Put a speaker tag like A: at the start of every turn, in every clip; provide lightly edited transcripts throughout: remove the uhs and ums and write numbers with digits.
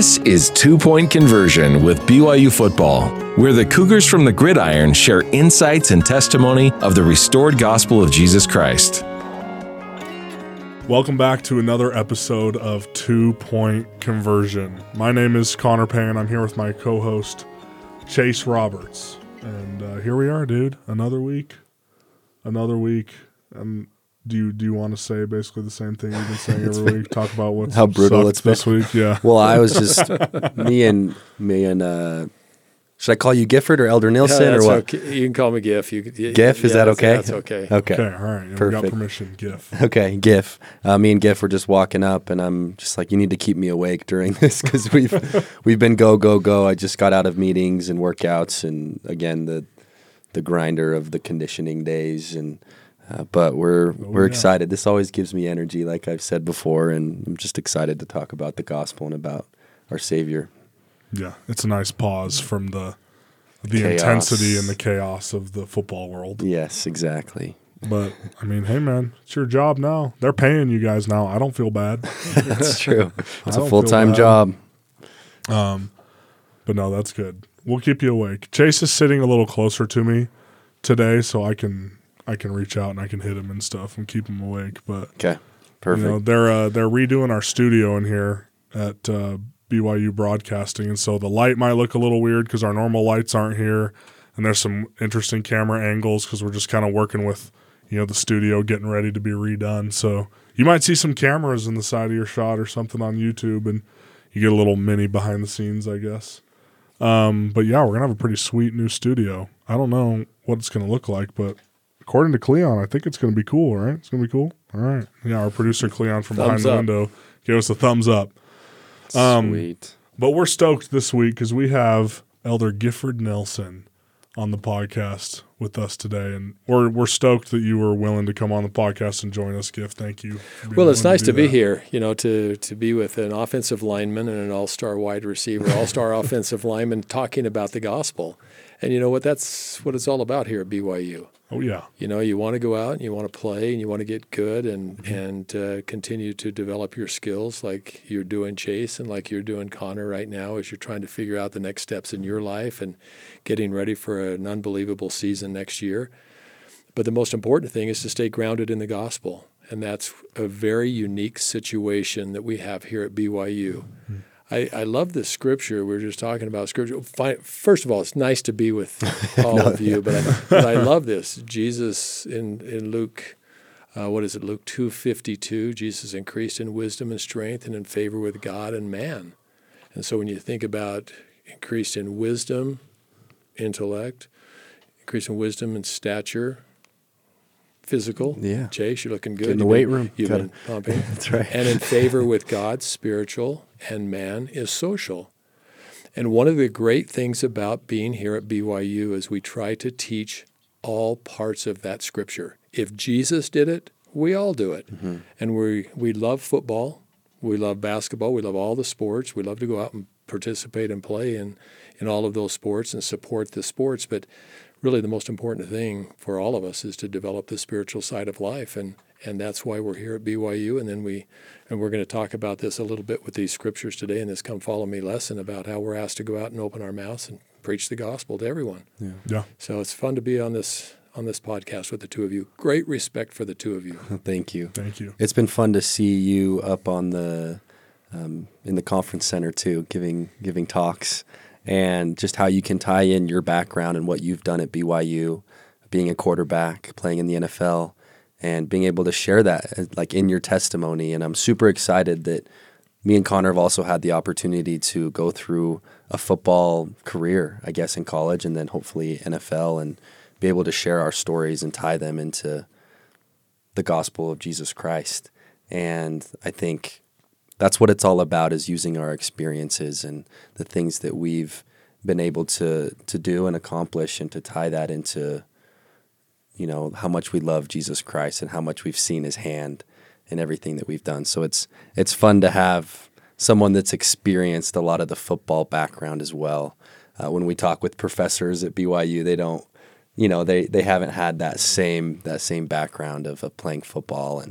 A: This is 2 Point Conversion with BYU Football, where the Cougars from the Gridiron share insights and testimony of the restored gospel of Jesus Christ.
B: Welcome back to another episode of 2 Point Conversion. My name is Connor Payne. I'm here with my co-host, Chase Roberts. And here we are, dude. Another week. Do you want to say basically the same thing you've been saying every week? Talk about what's
C: how brutal it's been
B: this week. Yeah.
C: Well, I was just me and should I call you Gifford or Elder Nilsson or what?
D: Okay. You can call me Giff.
C: Giff, is that okay?
D: That's okay.
C: Okay.
B: Okay. All right.
C: Perfect.
B: We got permission, Giff.
C: Okay, Giff. Me and Giff were just walking up, and I'm just like, you need to keep me awake during this because we've been go. I just got out of meetings and workouts, and again the grinder of the conditioning days, and but we're excited. This always gives me energy, like I've said before, and I'm just excited to talk about the gospel and about our Savior.
B: Yeah, it's a nice pause from the
C: Chaos.
B: intensity and the chaos of the football world.
C: Yes, exactly.
B: But, I mean, hey, man, it's your job now. They're paying you guys now. I don't feel bad.
C: That's true. It's
B: I
C: a
B: don't
C: full-time
B: feel bad.
C: job.
B: But no, that's good. We'll keep you awake. Chase is sitting a little closer to me today, so I can reach out and I can hit him and stuff and keep him awake. But
C: Okay, perfect.
B: you know, they're redoing our studio in here at BYU Broadcasting, and so the light might look a little weird because our normal lights aren't here, and there's some interesting camera angles because we're just kind of working with, you know, the studio getting ready to be redone. So you might see some cameras in the side of your shot or something on YouTube, and you get a little mini behind the scenes, I guess. But yeah, we're gonna have a pretty sweet new studio. I don't know what it's gonna look like, but according to Cleon, I think it's gonna be cool, right? It's gonna be cool. All right. Yeah, our producer Cleon from behind the window gave us a thumbs up.
C: Sweet.
B: But we're stoked this week because we have Elder Gifford Nelson on the podcast with us today, and we're stoked that you were willing to come on the podcast and join us, Giff. Thank you.
D: Well, it's nice to be here, you know, to be with an offensive lineman and an all-star wide receiver, all-star offensive lineman talking about the gospel. And you know what? That's what it's all about here at BYU.
B: Oh, yeah.
D: You know, you want to go out and you want to play and you want to get good and continue to develop your skills like you're doing, Chase, and like you're doing, Connor, right now as you're trying to figure out the next steps in your life and getting ready for an unbelievable season next year. But the most important thing is to stay grounded in the gospel, and that's a very unique situation that we have here at BYU. Mm-hmm. I love this scripture. We were just talking about scripture. First of all, it's nice to be with all of you, but I love this. Jesus in Luke, Luke 2:52, Jesus increased in wisdom and strength and in favor with God and man. And so when you think about increased in wisdom, intellect, increase in wisdom and stature, physical.
C: Yeah.
D: Chase, you're looking good.
C: Get in the weight room.
D: You've been pumping.
C: That's right.
D: And in favor with God, spiritual, and man is social. And one of the great things about being here at BYU is we try to teach all parts of that scripture. If Jesus did it, we all do it. Mm-hmm. And we love football. We love basketball. We love all the sports. We love to go out and participate and play in all of those sports and support the sports. But really the most important thing for all of us is to develop the spiritual side of life, and that's why we're here at BYU. And we're going to talk about this a little bit with these scriptures today in this Come Follow Me lesson about how we're asked to go out and open our mouths and preach the gospel to everyone.
B: Yeah.
D: So it's fun to be on this podcast with the two of you. Great respect for the two of you.
C: Thank you.
B: Thank you.
C: It's been fun to see you up on the in the conference center too, giving talks. And just how you can tie in your background and what you've done at BYU, being a quarterback, playing in the NFL, and being able to share that like in your testimony. And I'm super excited that me and Connor have also had the opportunity to go through a football career, I guess, in college and then hopefully NFL, and be able to share our stories and tie them into the gospel of Jesus Christ. And I think that's what it's all about, is using our experiences and the things that we've been able to do and accomplish, and to tie that into, you know, how much we love Jesus Christ and how much we've seen his hand in everything that we've done. So it's fun to have someone that's experienced a lot of the football background as well. When we talk with professors at BYU, they don't, you know, they haven't had that same background of playing football, and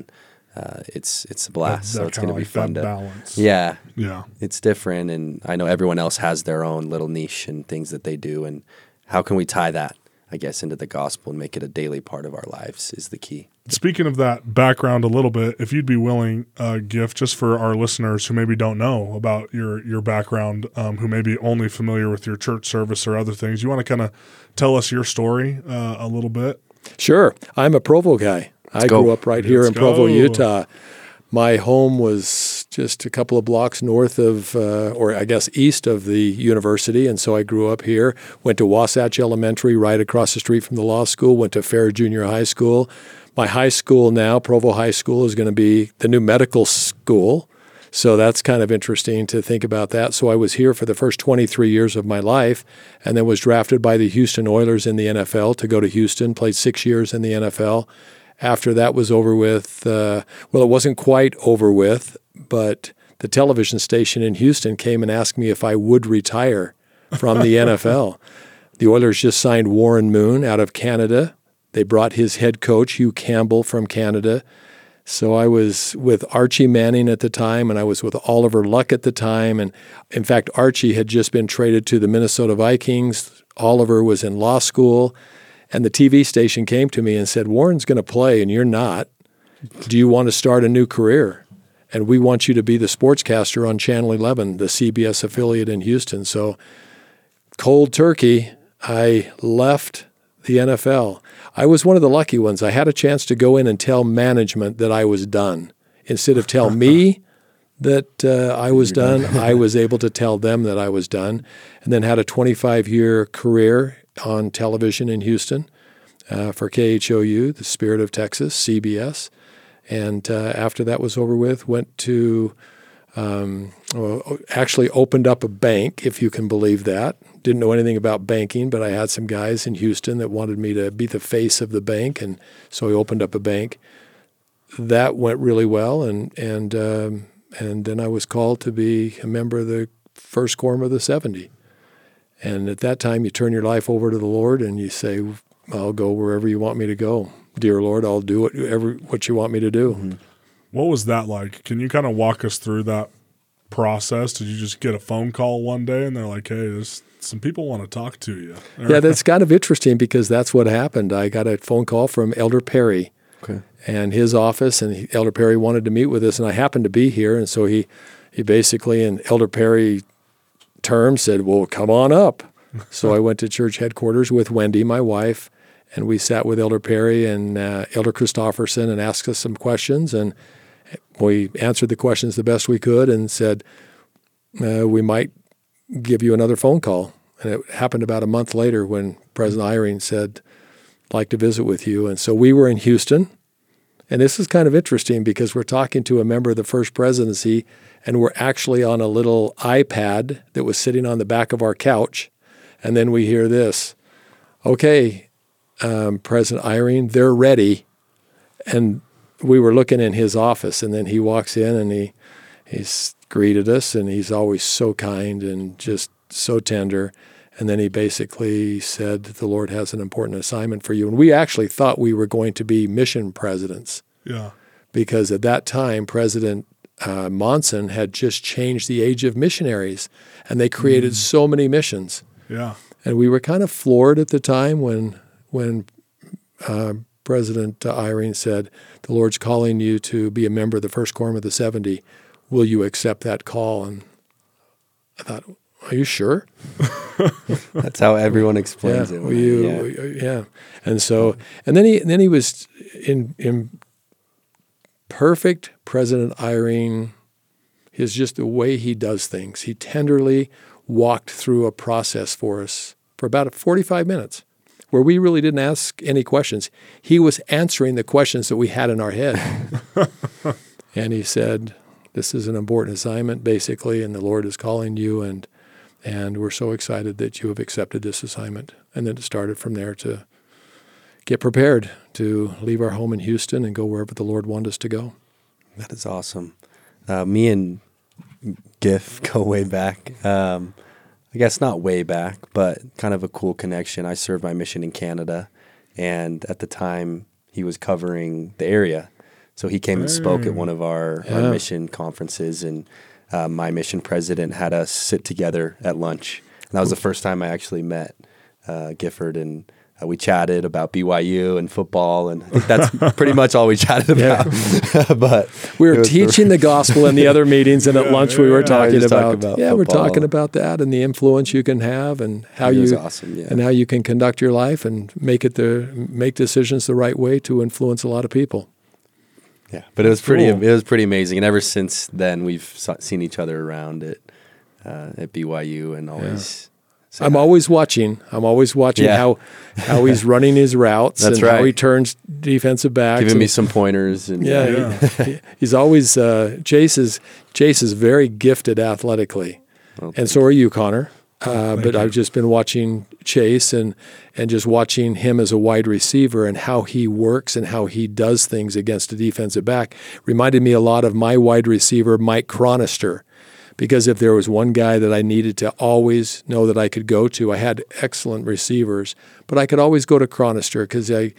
C: it's a blast.
B: That
C: So it's going to be fun to
B: balance.
C: Yeah,
B: Yeah.
C: it's different, and I know everyone else has their own little niche and things that they do, and how can we tie that, I guess, into the gospel and make it a daily part of our lives is the key.
B: Speaking of that background a little bit, if you'd be willing, Gift, just for our listeners who maybe don't know about your background, who may be only familiar with your church service or other things, you want to kind of tell us your story a little bit?
D: Sure. I'm a Provo guy. I grew up right here in Provo, Utah. My home was just a couple of blocks north of, or I guess east of the university, and so I grew up here. Went to Wasatch Elementary right across the street from the law school, went to Fair Junior High School. My high school now, Provo High School, is going to be the new medical school, so that's kind of interesting to think about that. So I was here for the first 23 years of my life, and then was drafted by the Houston Oilers in the NFL to go to Houston, played 6 years in the NFL. After that was over with, well, it wasn't quite over with, but the television station in Houston came and asked me if I would retire from the NFL. The Oilers just signed Warren Moon out of Canada. They brought his head coach, Hugh Campbell, from Canada. So I was with Archie Manning at the time, and I was with Oliver Luck at the time. And in fact, Archie had just been traded to the Minnesota Vikings. Oliver was in law school. And the TV station came to me and said, Warren's going to play and you're not. Do you want to start a new career? And we want you to be the sportscaster on Channel 11, the CBS affiliate in Houston. So cold turkey, I left the NFL. I was one of the lucky ones. I had a chance to go in and tell management that I was done. Instead of tell me that I was done, I was able to tell them that I was done, and then had a 25-year career on television in Houston for KHOU, the Spirit of Texas, CBS. And after that was over with, went to, actually opened up a bank, if you can believe that. Didn't know anything about banking, but I had some guys in Houston that wanted me to be the face of the bank, and so I opened up a bank. That went really well, and then I was called to be a member of the First Quorum of the 70. And at that time, you turn your life over to the Lord and you say, I'll go wherever you want me to go. Dear Lord, I'll do what you want me to do.
B: Mm-hmm. What was that like? Can you kind of walk us through that process? Did you just get a phone call one day and they're like, hey, there's some people want to talk to you?
D: Yeah, that's kind of interesting because that's what happened. I got a phone call from Elder Perry and his office, and Elder Perry wanted to meet with us, and I happened to be here. And so he basically, in Elder Perry terms, said, well, come on up. So I went to church headquarters with Wendy, my wife, and we sat with Elder Perry and Elder Christofferson and asked us some questions, and we answered the questions the best we could and said, we might give you another phone call. And it happened about a month later when President Eyring said, I'd like to visit with you. And so we were in Houston. And this is kind of interesting because we're talking to a member of the First Presidency, and we're actually on a little iPad that was sitting on the back of our couch. And then we hear this, okay, President Eyring, they're ready. And we were looking in his office, and then he walks in and he's greeted us, and he's always so kind and just so tender. And then he basically said, the Lord has an important assignment for you. And we actually thought we were going to be mission presidents.
B: Yeah.
D: Because at that time, President Monson had just changed the age of missionaries, and they created so many missions.
B: Yeah.
D: And we were kind of floored at the time when President Eyring said, the Lord's calling you to be a member of the First Quorum of the 70. Will you accept that call? And I thought, are you sure?
C: That's how everyone explains it.
D: Yeah. And so, and then he was in perfect President Eyring. Is just the way he does things. He tenderly walked through a process for us for about 45 minutes where we really didn't ask any questions. He was answering the questions that we had in our head. And he said, this is an important assignment, basically, and the Lord is calling you, and we're so excited that you have accepted this assignment. And then it started from there to get prepared to leave our home in Houston and go wherever the Lord wanted us to go.
C: That is awesome. Me and Giff go way back. I guess not way back, but kind of a cool connection. I served my mission in Canada, and at the time he was covering the area. So he came and spoke at one of our mission conferences, and my mission president had us sit together at lunch. And that was the first time I actually met Gifford, and we chatted about BYU and football, and I think that's pretty much all we chatted about. But
D: we were teaching the gospel in the other meetings, and at lunch we were talking about we're talking about that and the influence you can have, and how and how you can conduct your life and make decisions the right way to influence a lot of people.
C: Yeah, but it was pretty amazing, and ever since then we've seen each other around at BYU, and always. So
D: I'm always watching how he's running his routes and how he turns defensive backs.
C: Giving me some pointers. And
D: he's always Chase is very gifted athletically, and so are you, Connor. But I've just been watching Chase and just watching him as a wide receiver and how he works and how he does things against a defensive back. Reminded me a lot of my wide receiver, Mike Chronister. Because if there was one guy that I needed to always know that I could go to, I had excellent receivers, but I could always go to Chronister because I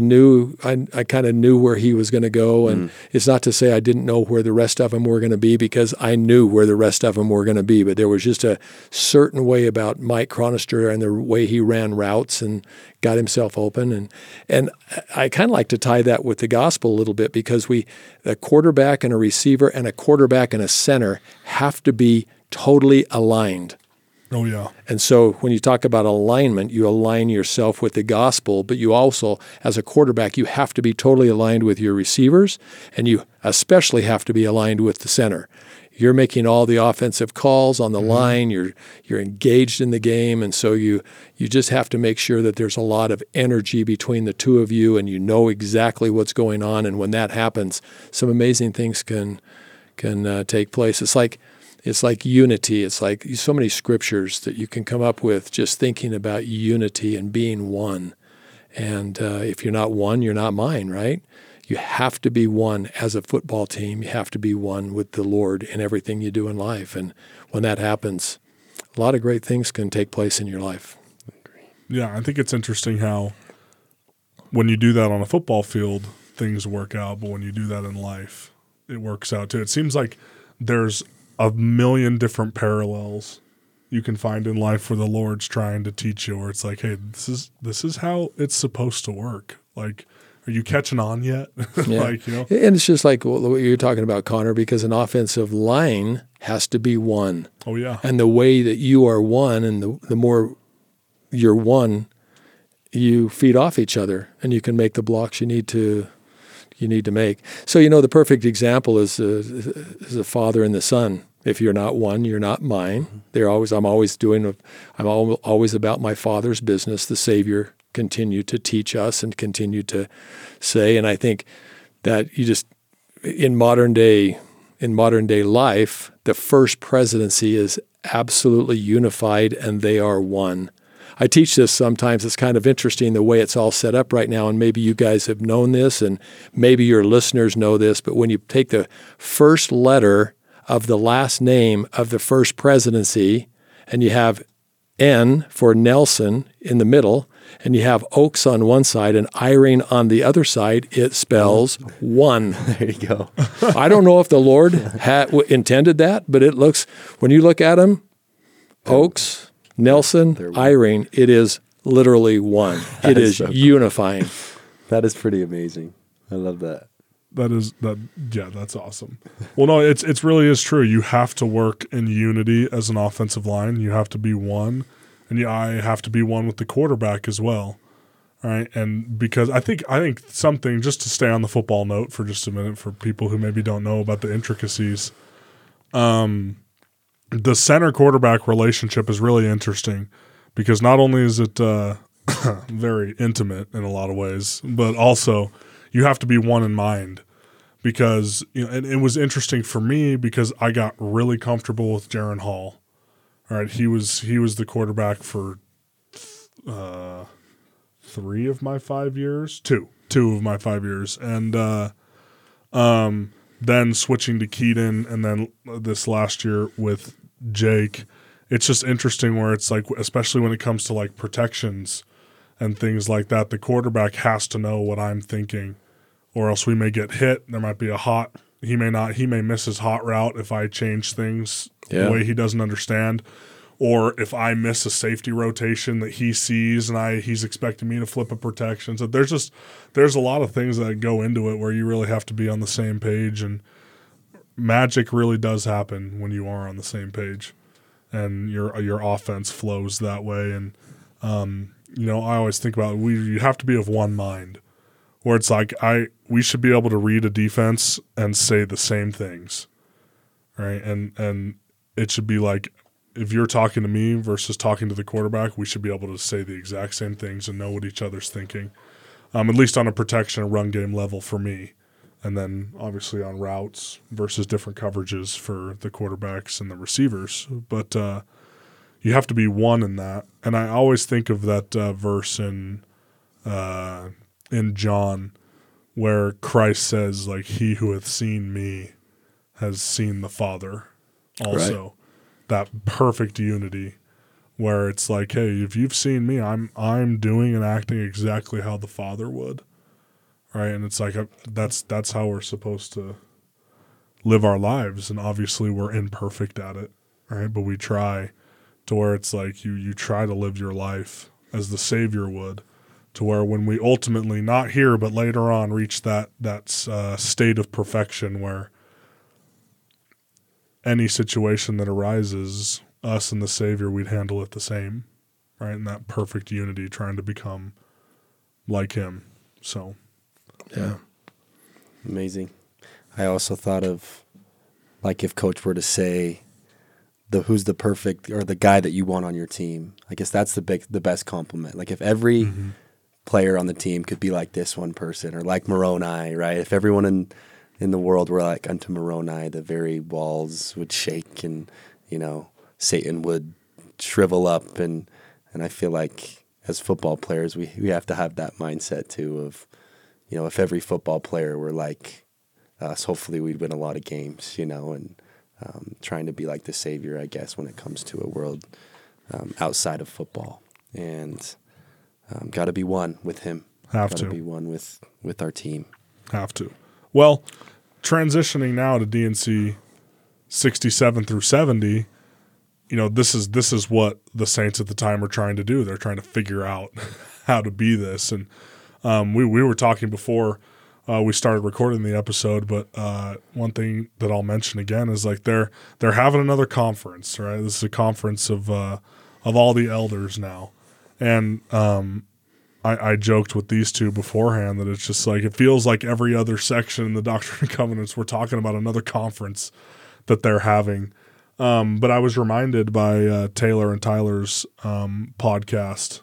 D: kind of knew where he was going to go. And it's not to say I didn't know where the rest of them were going to be, because I knew where the rest of them were going to be. But there was just a certain way about Mike Chronister and the way he ran routes and got himself open. And I kind of like to tie that with the gospel a little bit, because a quarterback and a receiver and a quarterback and a center have to be totally aligned.
B: Oh, yeah.
D: And so when you talk about alignment, you align yourself with the gospel, but you also, as a quarterback, you have to be totally aligned with your receivers, and you especially have to be aligned with the center. You're making all the offensive calls on the line. You're engaged in the game, and so you just have to make sure that there's a lot of energy between the two of you, and you know exactly what's going on. And when that happens, some amazing things can take place. It's like unity. It's like so many scriptures that you can come up with just thinking about unity and being one. And if you're not one, you're not mine, right? You have to be one as a football team. You have to be one with the Lord in everything you do in life. And when that happens, a lot of great things can take place in your life.
B: Yeah, I think it's interesting how when you do that on a football field, things work out. But when you do that in life, it works out too. It seems like there's a million different parallels you can find in life where the Lord's trying to teach you, where it's like, hey, this is how it's supposed to work. Like, are you catching on yet?
D: Yeah. And it's just like what you're talking about, Connor, because an offensive line has to be one.
B: Oh, yeah.
D: And the way that you are one, and the more you're one, you feed off each other, and you can make the blocks you need to make. So, the perfect example is a father and the son. If you're not one, you're not mine. I'm always about my Father's business. The Savior continued to teach us and continue to say. And I think that you just, in modern day life, the first presidency is absolutely unified, and they are one. I teach this sometimes. It's kind of interesting the way it's all set up right now, and maybe you guys have known this, and maybe your listeners know this, but when you take the first letter of the last name of the first presidency, and you have N for Nelson in the middle, and you have Oaks on one side and Eyring on the other side, it spells one.
C: There you go.
D: I don't know if the Lord intended that, but it looks, when you look at them, Oaks, Nelson, Eyring, it is literally one. It is so unifying.
C: That is pretty amazing. I love that.
B: That's awesome. Well, no, it really is true. You have to work in unity as an offensive line. You have to be one, and I have to be one with the quarterback as well. All right, and because I think something, just to stay on the football note for just a minute for people who maybe don't know about the intricacies, the center quarterback relationship is really interesting, because not only is it very intimate in a lot of ways, but also you have to be one in mind, because and it was interesting for me because I got really comfortable with Jaron Hall. All right, he was the quarterback for 3 of my 5 years, 2 of my 5 years, and then switching to Keaton, and then this last year with Jake. It's just interesting where it's like, especially when it comes to like protections and things like that, the quarterback has to know what I'm thinking or else we may get hit. There might be he may miss his hot route if I change things the way he doesn't understand. Or if I miss a safety rotation that he sees and he's expecting me to flip a protection. So there's a lot of things that go into it where you really have to be on the same page, and magic really does happen when you are on the same page and your offense flows that way. And I always think about you have to be of one mind, where it's like we should be able to read a defense and say the same things, right? And it should be like, if you're talking to me versus talking to the quarterback, we should be able to say the exact same things and know what each other's thinking, at least on a protection and run game level for me. And then obviously on routes versus different coverages for the quarterbacks and the receivers. But you have to be one in that. And I always think of that verse in John where Christ says, like, he who hath seen me has seen the Father also. Right. That perfect unity where it's like, hey, if you've seen me, I'm doing and acting exactly how the Father would, right? And it's like that's how we're supposed to live our lives, and obviously we're imperfect at it, right? But we try to where it's like you try to live your life as the Savior would, to where when we ultimately, not here but later on, reach that state of perfection where any situation that arises, us and the Savior, we'd handle it the same, right? In that perfect unity, trying to become like him. So,
C: yeah. Amazing. I also thought of, like, if Coach were to say, who's the perfect, or the guy that you want on your team, I guess that's the best compliment. Like, if every player on the team could be like this one person, or like Moroni, right? If everyone in the world were like unto Moroni, the very walls would shake, and Satan would shrivel up, and I feel like as football players we have to have that mindset too of, if every football player were like us, hopefully we'd win a lot of games, and trying to be like the Savior, I guess, when it comes to a world outside of football, and got to be one with him. Got to be one with our team.
B: Have to. Well, transitioning now to D&C 67 through 70, this is what the Saints at the time are trying to do. They're trying to figure out how to be this. And we were talking before we started recording the episode, but one thing that I'll mention again is, like, they're having another conference, right? This is a conference of all the elders now. And I joked with these two beforehand that it's just like, it feels like every other section in the Doctrine and Covenants, we're talking about another conference that they're having. But I was reminded by Taylor and Tyler's podcast.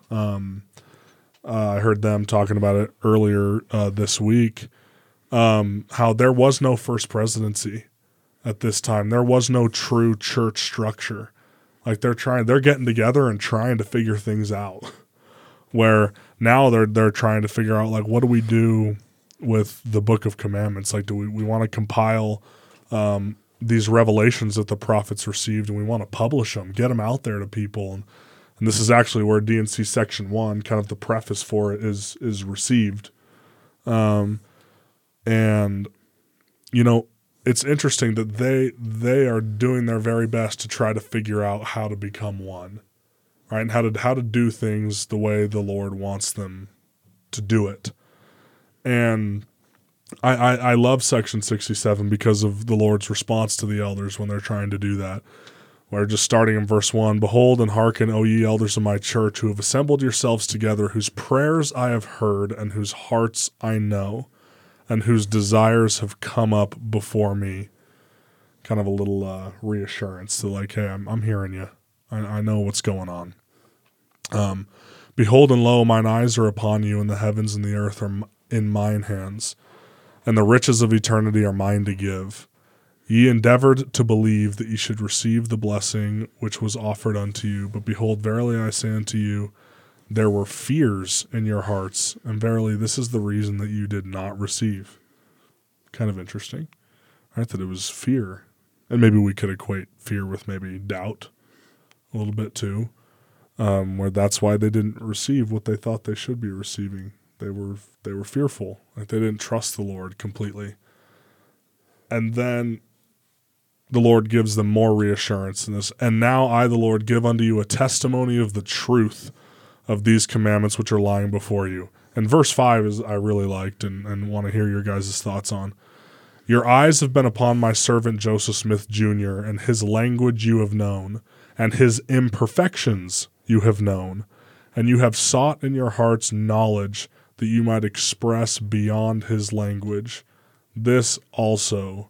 B: I heard them talking about it earlier this week, how there was no first presidency at this time. There was no true church structure. Like, they're getting together and trying to figure things out. Where now they're trying to figure out, like, what do we do with the Book of Commandments? Like, do we want to compile these revelations that the prophets received, and we want to publish them, get them out there to people? And this is actually where D&C Section 1, kind of the preface for it, is received. And, it's interesting that they are doing their very best to try to figure out how to become one. Right, and how to do things the way the Lord wants them to do it. And I love Section 67 because of the Lord's response to the elders when they're trying to do that. We're just starting in verse 1. Behold and hearken, O ye elders of my church, who have assembled yourselves together, whose prayers I have heard, and whose hearts I know, and whose desires have come up before me. Kind of a little reassurance to, like, hey, I'm hearing you. I know what's going on. Behold and lo, mine eyes are upon you, and the heavens and the earth are in mine hands, and the riches of eternity are mine to give. Ye endeavored to believe that ye should receive the blessing which was offered unto you. But behold, verily I say unto you, there were fears in your hearts, and verily this is the reason that you did not receive. Kind of interesting, right? That it was fear. And maybe we could equate fear with maybe doubt a little bit too, where that's why they didn't receive what they thought they should be receiving. They were fearful. Like they didn't trust the Lord completely. And then the Lord gives them more reassurance in this. And now I, the Lord, give unto you a testimony of the truth of these commandments which are lying before you. And verse 5 is I really liked and want to hear your guys' thoughts on. Your eyes have been upon my servant Joseph Smith Jr., and his language you have known, and his imperfections you have known, and you have sought in your hearts knowledge that you might express beyond his language. This you also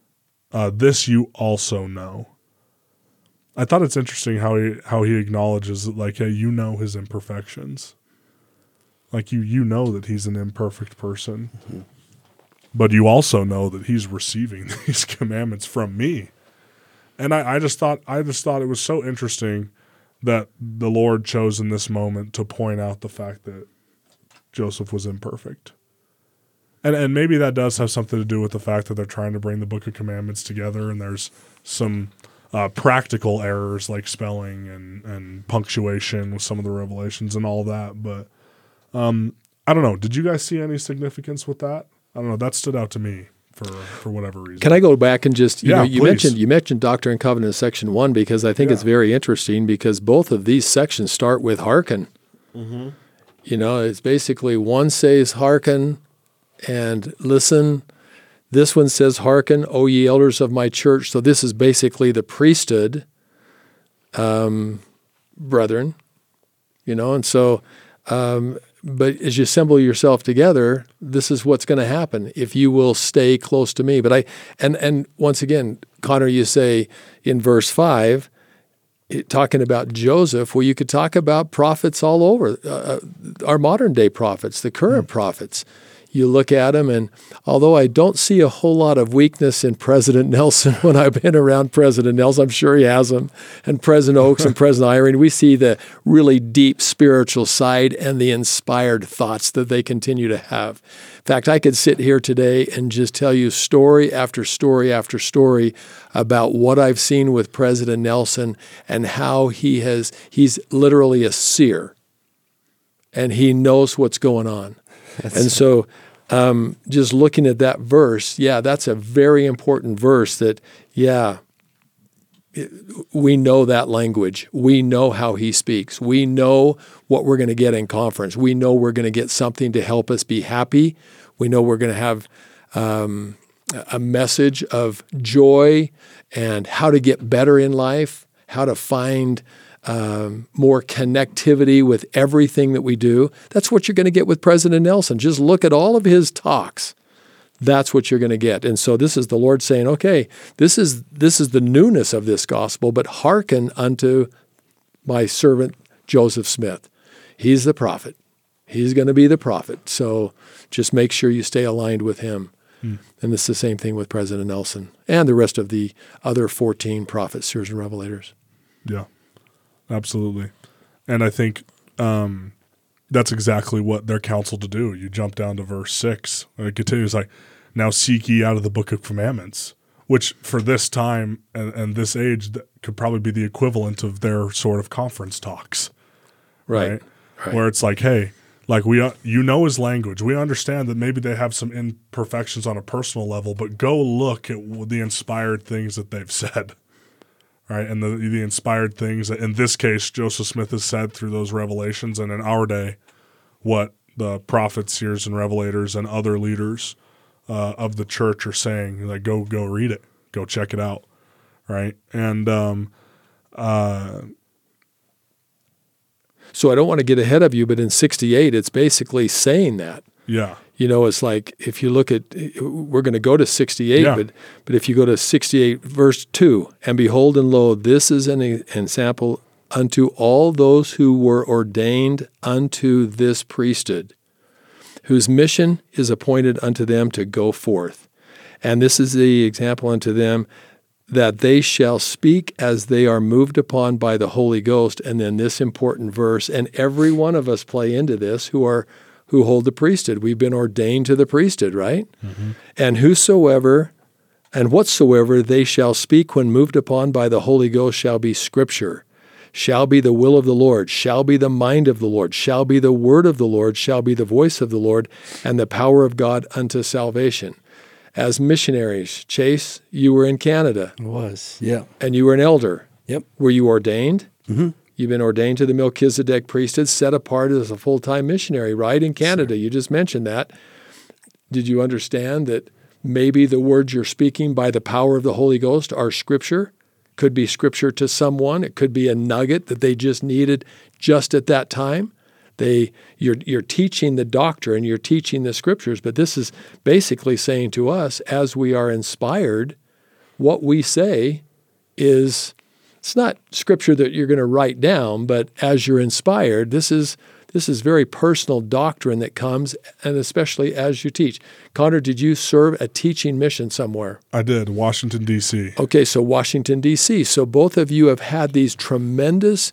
B: know. I thought it's interesting how he acknowledges that, like, hey, you know his imperfections. Like, you know that he's an imperfect person. Mm-hmm. But you also know that he's receiving these commandments from me. And I just thought it was so interesting that the Lord chose in this moment to point out the fact that Joseph was imperfect. And maybe that does have something to do with the fact that they're trying to bring the Book of Commandments together, and there's some practical errors like spelling and punctuation with some of the revelations and all that. But I don't know. Did you guys see any significance with that? I don't know. That stood out to me for whatever reason.
D: Can I go back and just you
B: please.
D: mentioned Doctrine and Covenants section 1 because I think it's very interesting because both of these sections start with hearken. Mm-hmm. You know, it's basically one says hearken and listen. This one says hearken, O ye elders of my church. So this is basically the priesthood, brethren. You know, and so. But as you assemble yourself together, this is what's going to happen if you will stay close to me. But and once again, Connor, you say in verse 5, talking about Joseph, well, you could talk about prophets all over, our modern day prophets, the current prophets. You look at them, and although I don't see a whole lot of weakness in President Nelson when I've been around President Nelson, I'm sure he has them, and President Oaks and President Eyring, we see the really deep spiritual side and the inspired thoughts that they continue to have. In fact, I could sit here today and just tell you story after story after story about what I've seen with President Nelson and how he's literally a seer, and he knows what's going on. So just looking at that verse, that's a very important verse that, we know that language. We know how he speaks. We know what we're going to get in conference. We know we're going to get something to help us be happy. We know we're going to have a message of joy and how to get better in life, how to find more connectivity with everything that we do. That's what you're going to get with President Nelson. Just look at all of his talks. That's what you're going to get. And so this is the Lord saying, okay, this is the newness of this gospel, but hearken unto my servant Joseph Smith. He's the prophet. He's going to be the prophet. So just make sure you stay aligned with him. And it's the same thing with President Nelson and the rest of the other 14 prophets, seers, and revelators.
B: Yeah. Absolutely. And I think that's exactly what they're counseled to do. You jump down to verse 6. And it continues like, now seek ye out of the Book of Commandments, which for this time and this age could probably be the equivalent of their sort of conference talks. Right. Where it's like, hey, like you know his language. We understand that maybe they have some imperfections on a personal level, but go look at the inspired things that they've said. Right, and the inspired things that, in this case, Joseph Smith has said through those revelations, and in our day, what the prophets, seers, and revelators and other leaders of the church are saying. Like, go read it. Go check it out. Right? And
D: so I don't want to get ahead of you, but in 68, it's basically saying that.
B: Yeah.
D: You know, it's like if you look at, we're going to go to 68, but if you go to 68, verse 2, and behold and lo, this is an example unto all those who were ordained unto this priesthood, whose mission is appointed unto them to go forth. And this is the example unto them that they shall speak as they are moved upon by the Holy Ghost. And then this important verse, and every one of us play into this who hold the priesthood. We've been ordained to the priesthood, right? Mm-hmm. And whosoever and whatsoever they shall speak when moved upon by the Holy Ghost shall be Scripture. shall be the will of the Lord, shall be the mind of the Lord, shall be the word of the Lord, shall be the voice of the Lord, and the power of God unto salvation. As missionaries, Chase, you were in Canada.
C: It was, yeah.
D: And you were an elder.
C: Yep.
D: Were you ordained?
C: Mm-hmm.
D: You've been ordained to the Melchizedek priesthood, set apart as a full-time missionary, right, in Canada. Sure. You just mentioned that. Did you understand that maybe the words you're speaking by the power of the Holy Ghost are Scripture? Could be Scripture to someone. It could be a nugget that they just needed just at that time. You're teaching the doctrine, you're teaching the Scriptures, but this is basically saying to us, as we are inspired, what we say is, it's not Scripture that you're going to write down, but as you're inspired, this is very personal doctrine that comes, and especially as you teach. Connor, did you serve a teaching mission somewhere?
B: I did, Washington, D.C.
D: Okay, so Washington, D.C. So both of you have had these tremendous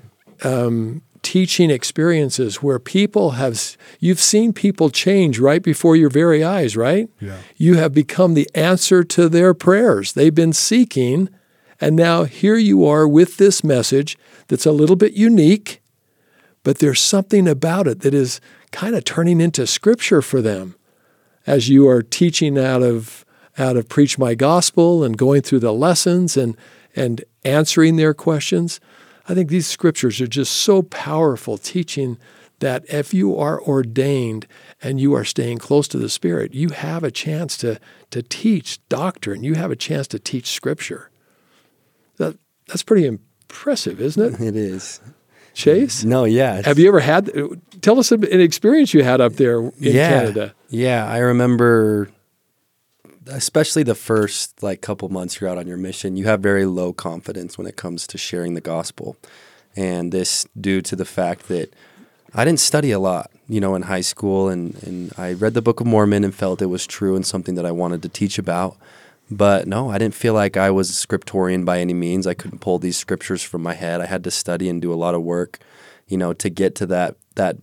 D: teaching experiences where you've seen people change right before your very eyes, right?
B: Yeah.
D: You have become the answer to their prayers. They've been seeking, and now here you are with this message that's a little bit unique, but there's something about it that is kind of turning into Scripture for them as you are teaching out of Preach My Gospel and going through the lessons and answering their questions. I think these Scriptures are just so powerful, teaching that if you are ordained and you are staying close to the Spirit, you have a chance to teach doctrine. You have a chance to teach Scripture. That's pretty impressive, isn't it?
C: It is.
D: Chase?
C: No, yeah.
D: Have you ever tell us an experience you had up there in Canada.
C: Yeah, I remember, especially the first couple months you're out on your mission, you have very low confidence when it comes to sharing the gospel. And this due to the fact that I didn't study a lot, in high school, and I read the Book of Mormon and felt it was true and something that I wanted to teach about. But no, I didn't feel like I was a scriptorian by any means. I couldn't pull these scriptures from my head. I had to study and do a lot of work, to get to that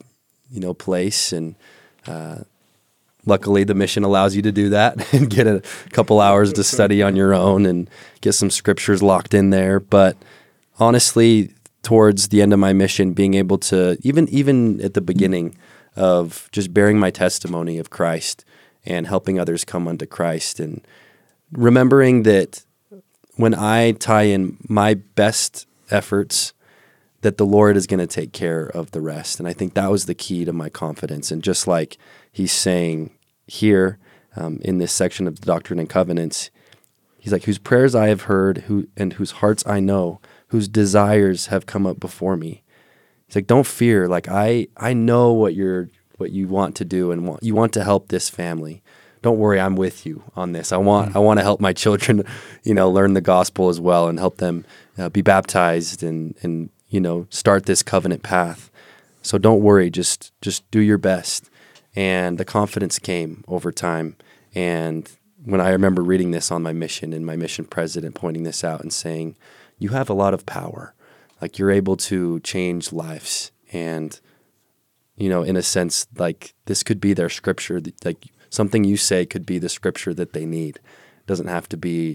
C: place. And luckily, the mission allows you to do that and get a couple hours to study on your own and get some scriptures locked in there. But honestly, towards the end of my mission, being able to, even at the beginning of just bearing my testimony of Christ and helping others come unto Christ, and remembering that when I tie in my best efforts, that the Lord is going to take care of the rest. And I think that was the key to my confidence. And just like he's saying here in this section of the Doctrine and Covenants, he's like, whose prayers I have heard, and whose hearts I know, whose desires have come up before me. He's like, don't fear. I know what you want to do, and you want to help this family. Don't worry, I'm with you on this. I want to help my children, learn the gospel as well and help them be baptized and start this covenant path. So don't worry, just do your best. And the confidence came over time. And when I remember reading this on my mission, and my mission president pointing this out and saying, you have a lot of power. You're able to change lives. And, in a sense, this could be their scripture. Something you say could be the scripture that they need. It doesn't have to be,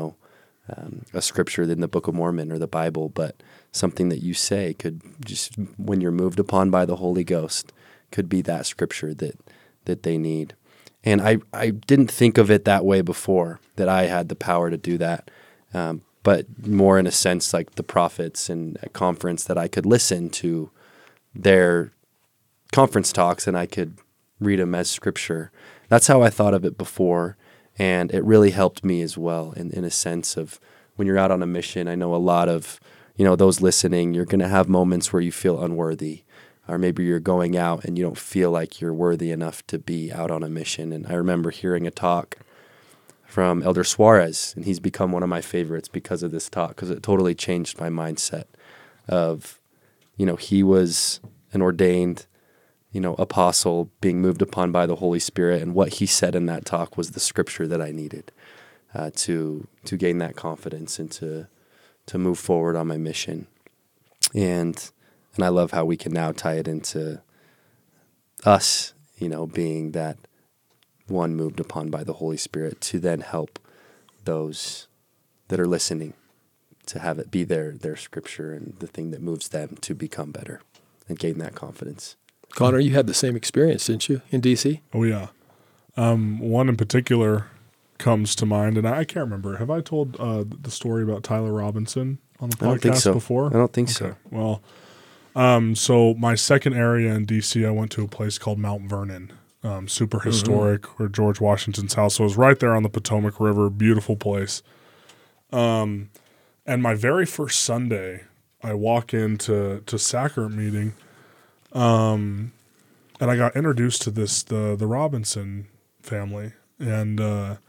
C: a scripture in the Book of Mormon or the Bible, but something that you say could just, when you're moved upon by the Holy Ghost, could be that scripture that they need. And I didn't think of it that way before, that I had the power to do that, but more in a sense like the prophets and a conference, that I could listen to their conference talks and I could read them as scripture. That's how I thought of it before, and it really helped me as well in a sense of when you're out on a mission. I know a lot of, those listening, you're going to have moments where you feel unworthy, or maybe you're going out and you don't feel like you're worthy enough to be out on a mission. And I remember hearing a talk from Elder Suarez, and he's become one of my favorites because of this talk, because it totally changed my mindset of, he was an ordained apostle being moved upon by the Holy Spirit, and what he said in that talk was the scripture that I needed to gain that confidence and to move forward on my mission. And I love how we can now tie it into us, being that one moved upon by the Holy Spirit to then help those that are listening to have it be their scripture and the thing that moves them to become better and gain that confidence.
D: Connor, you had the same experience, didn't you, in D.C.?
B: Oh, yeah. One in particular comes to mind, and I can't remember. Have I told the story about Tyler Robinson on the podcast
C: I don't think so.
B: before?
C: I don't think so.
B: Well, so my second area in D.C., I went to a place called Mount Vernon, super historic, where George Washington's house was right there on the Potomac River, beautiful place. And my very first Sunday, I walk into sacrament meeting, and I got introduced to the Robinson family, and the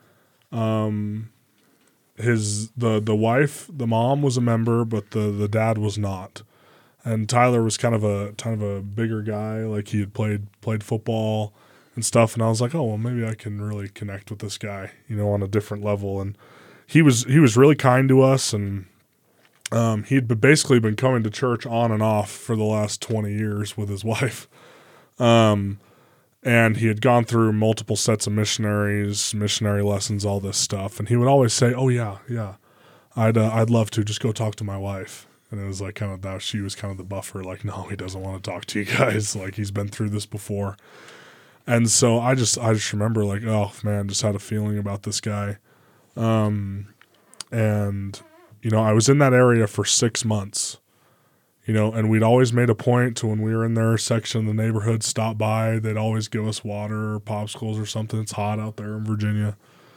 B: wife, the mom was a member, but the dad was not. And Tyler was kind of a bigger guy, like he had played football and stuff. And I was like, oh well, maybe I can really connect with this guy, on a different level. And he was really kind to us, and he'd basically been coming to church on and off for the last 20 years with his wife. And he had gone through multiple sets of missionary lessons, all this stuff. And he would always say, oh yeah, I'd love to just go talk to my wife. And it was like kind of that she was kind of the buffer, like, no, he doesn't want to talk to you guys. Like, he's been through this before. And so I just remember, like, oh man, just had a feeling about this guy. And I was in that area for 6 months, and we'd always made a point to, when we were in their section of the neighborhood, stop by. They'd always give us water or popsicles or something. It's hot out there in Virginia.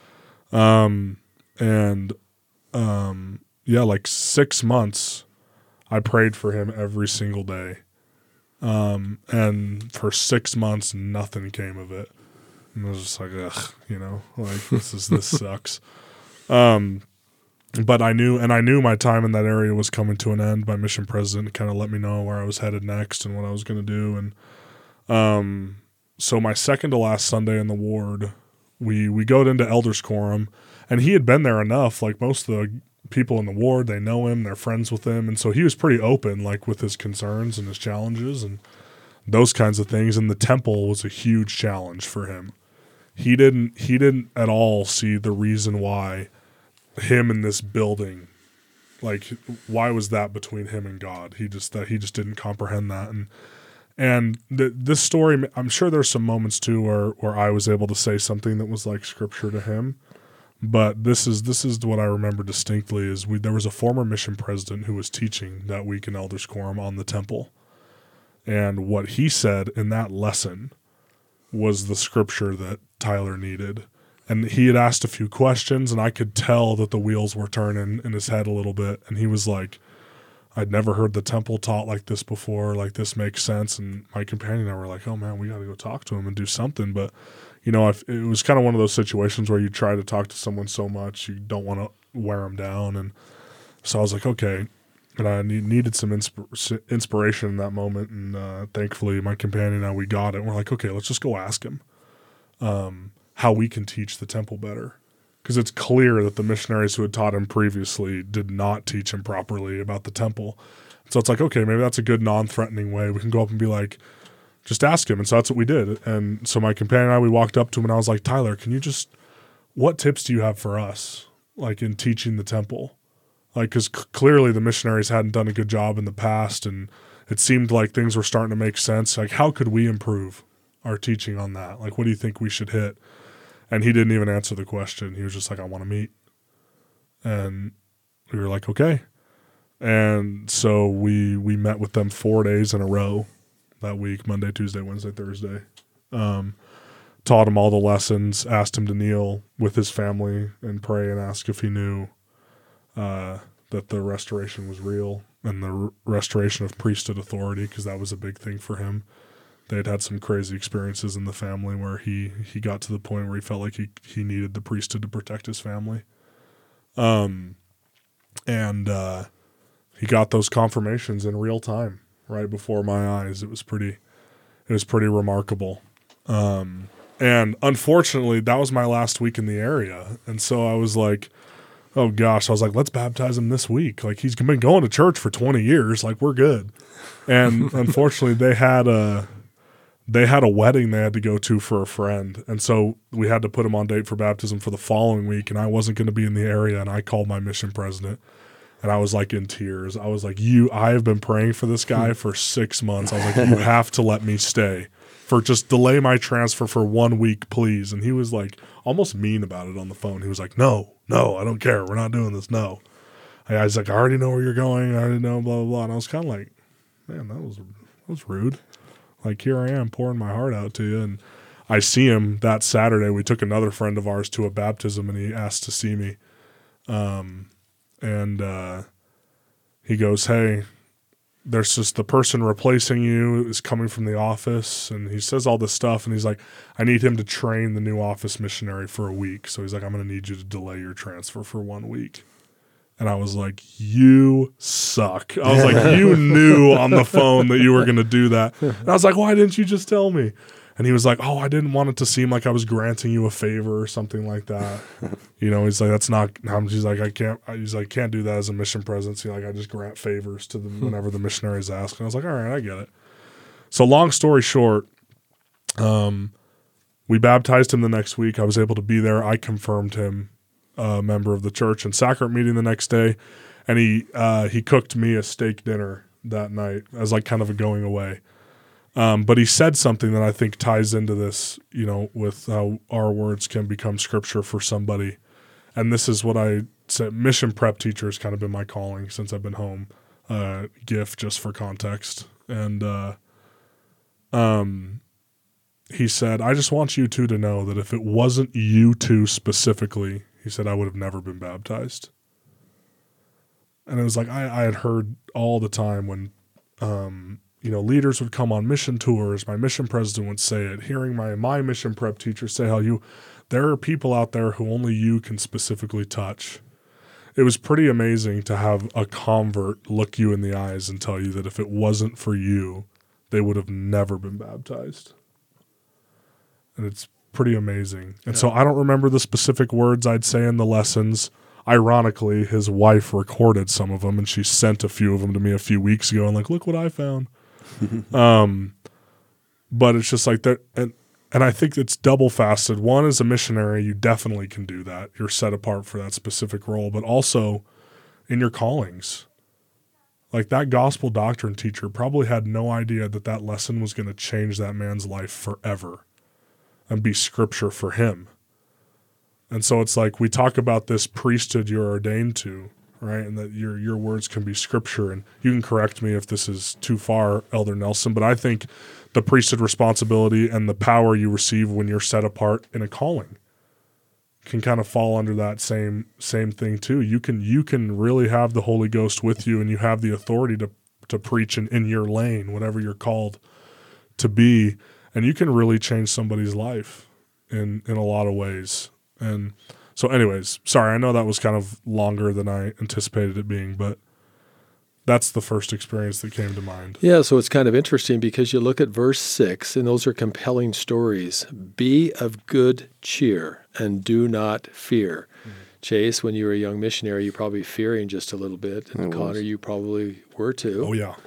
B: Like 6 months, I prayed for him every single day. And for 6 months, nothing came of it. And I was just like, ugh, like this sucks. But I knew my time in that area was coming to an end. My mission president kind of let me know where I was headed next and what I was going to do. And so my second to last Sunday in the ward, we go into Elders Quorum, and he had been there enough. Like most of the people in the ward, they know him, they're friends with him. And so he was pretty open, like with his concerns and his challenges and those kinds of things. And the temple was a huge challenge for him. He didn't at all see the reason why him in this building, like, why was that between him and God? He just didn't comprehend that. And this story, I'm sure there's some moments too where I was able to say something that was like scripture to him. But this is what I remember distinctly is there was a former mission president who was teaching that week in Elders Quorum on the temple. And what he said in that lesson was the scripture that Tyler needed. And he had asked a few questions, and I could tell that the wheels were turning in his head a little bit. And he was like, I'd never heard the temple taught like this before. Like, this makes sense. And my companion and I were like, oh man, we got to go talk to him and do something. But, it was kind of one of those situations where you try to talk to someone so much, you don't want to wear them down. And so I was like, okay. And I needed some inspiration in that moment. And thankfully, my companion and I, we got it. And we're like, okay, let's just go ask him how we can teach the temple better. Because it's clear that the missionaries who had taught him previously did not teach him properly about the temple. So it's like, okay, maybe that's a good non-threatening way. We can go up and be like, just ask him. And so that's what we did. And so my companion and I, we walked up to him and I was like, Tyler, what tips do you have for us, like in teaching the temple? Like, because clearly the missionaries hadn't done a good job in the past, and it seemed like things were starting to make sense. Like, how could we improve our teaching on that? Like, what do you think we should hit? And he didn't even answer the question. He was just like, I want to meet. And we were like, okay. And so we met with them 4 days in a row that week, Monday, Tuesday, Wednesday, Thursday. Taught him all the lessons, asked him to kneel with his family and pray and ask if he knew that the restoration was real and the restoration of priesthood authority, because that was a big thing for him. They'd had some crazy experiences in the family where he got to the point where he felt like he needed the priesthood to protect his family. And he got those confirmations in real time right before my eyes. It was pretty remarkable. And unfortunately, that was my last week in the area. And so I was like, oh gosh, I was like, let's baptize him this week. Like, he's been going to church for 20 years. Like, we're good. And unfortunately, they had a wedding they had to go to for a friend. And so we had to put him on date for baptism for the following week. And I wasn't going to be in the area. And I called my mission president And I was like in tears. I was like, I have been praying for this guy for 6 months. I was like, you have to let me stay. Just delay my transfer for 1 week, please. And he was like almost mean about it on the phone. He was like, no, I don't care. We're not doing this. No. I was like, I already know where you're going. I already know, blah, blah, blah. And I was kind of like, man, that was rude. Like, here I am pouring my heart out to you. And I see him that Saturday. We took another friend of ours to a baptism, and he asked to see me. He goes, hey, there's just the person replacing you is coming from the office. And he says all this stuff. And he's like, I need him to train the new office missionary for a week. So he's like, I'm going to need you to delay your transfer for 1 week. And I was like, you suck. I was like, you knew on the phone that you were going to do that. And I was like, why didn't you just tell me? And he was like, oh, I didn't want it to seem like I was granting you a favor or something like that. He's like, that's not, he's like, can't do that as a mission presidency. Like, I just grant favors to them whenever the missionaries ask. And I was like, all right, I get it. So long story short, we baptized him the next week. I was able to be there. I confirmed him a member of the church and sacrament meeting the next day. And he cooked me a steak dinner that night as like kind of a going away. But he said something that I think ties into this, with how our words can become scripture for somebody. And this is what I said. Mission prep teacher has kind of been my calling since I've been home. GIF just for context. And he said, I just want you two to know that if it wasn't you two specifically, he said, I would have never been baptized. And it was like I had heard all the time when leaders would come on mission tours, my mission president would say it, hearing my mission prep teacher say how there are people out there who only you can specifically touch. It was pretty amazing to have a convert look you in the eyes and tell you that if it wasn't for you, they would have never been baptized. And it's pretty amazing. And so I don't remember the specific words I'd say in the lessons. Ironically, his wife recorded some of them, and she sent a few of them to me a few weeks ago. And like, look what I found. But it's just like that, and I think it's double faceted. One, as a missionary, you definitely can do that. You're set apart for that specific role, but also in your callings. Like that gospel doctrine teacher probably had no idea that lesson was going to change that man's life forever and be scripture for him. And so it's like we talk about this priesthood you're ordained to, right? And that your words can be scripture. And you can correct me if this is too far, Elder Nelson, but I think the priesthood responsibility and the power you receive when you're set apart in a calling can kind of fall under that same thing too. You can really have the Holy Ghost with you, and you have the authority to preach in your lane, whatever you're called to be, and you can really change somebody's life in a lot of ways. And so anyways, sorry, I know that was kind of longer than I anticipated it being, but that's the first experience that came to mind.
D: Yeah, so it's kind of interesting because you look at verse 6, and those are compelling stories. Be of good cheer and do not fear. Mm-hmm. Chase, when you were a young missionary, you're probably fearing just a little bit. And Connor, you probably were too.
B: Oh, yeah.